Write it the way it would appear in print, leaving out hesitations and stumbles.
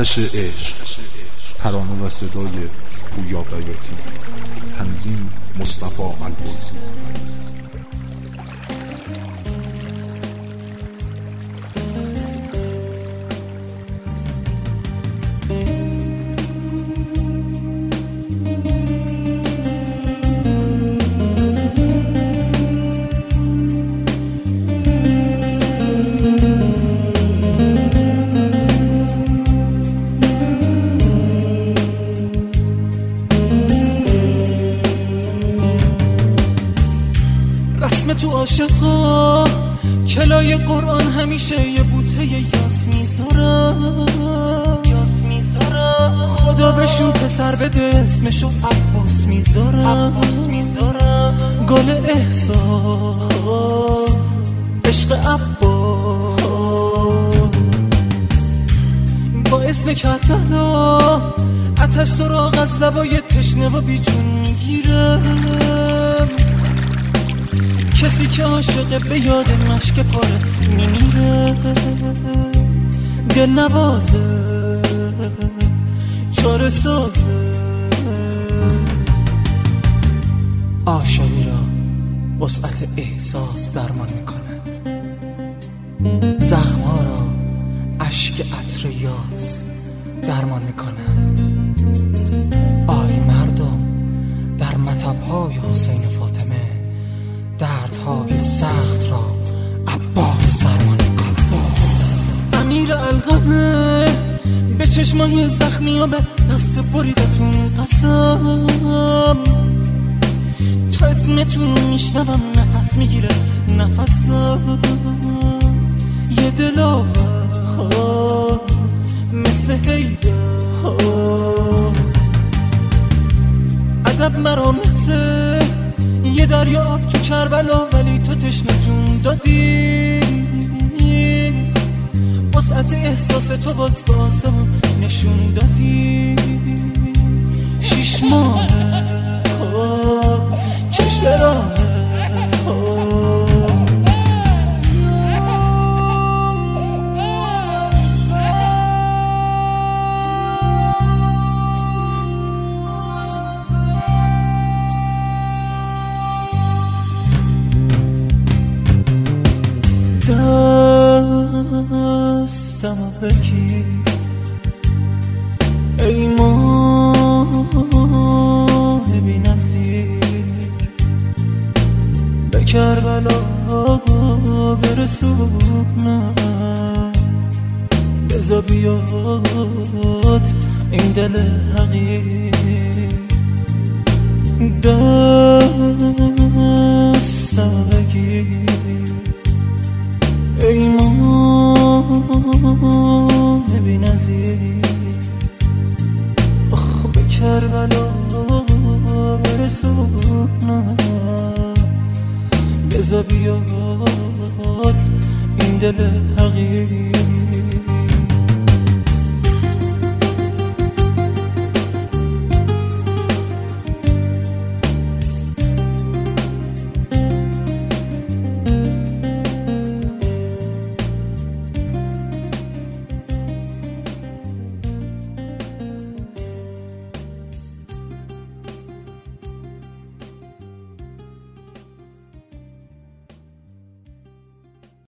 آتش عشق، ترانه و صدای پویا بیاتی، تنظیم مصطفی البرزی. رسم تو عاشقا کلای قرآن همیشه یه بوته یاس میذارم، خدا بهشون پسر بده اسمشو عباس میذارم. گل احساس عشق عباس با اسم کربلا آتش سراغ از لبای تشنه و بیجون میگیرم. کسی که عاشقه به یاد مشک پاره میمیره. دل نوازه چاره سازه، عاشقی را وسعت احساس درمان میکند، زخمها را اشک عطر یاس درمان میکند. آی مردم در مطب‌های حسین فاطمه دردهای سخت را عباس درمان میکند. امیر الغمه به چشمای زخمی ها به دست بریدتون قسم، تا اسمتون میشنوم نفس میگیره نفسم. یه دلاور مثل حیدر ادب مرامته، یه دریا آب تو کربلا ولی تو تشنه جون دادی. وسعت احساس تو باز به آسمون نشون دادی. 6 ماه چشم راه دستم بگیر ای ماه بی نظیر، به کربلا برسونم. بذار بیاد این دل حقیر. دستم بگیر ای ماه بی نظیر، به کربلا برسونم. بذار بیاد این دل حقیر.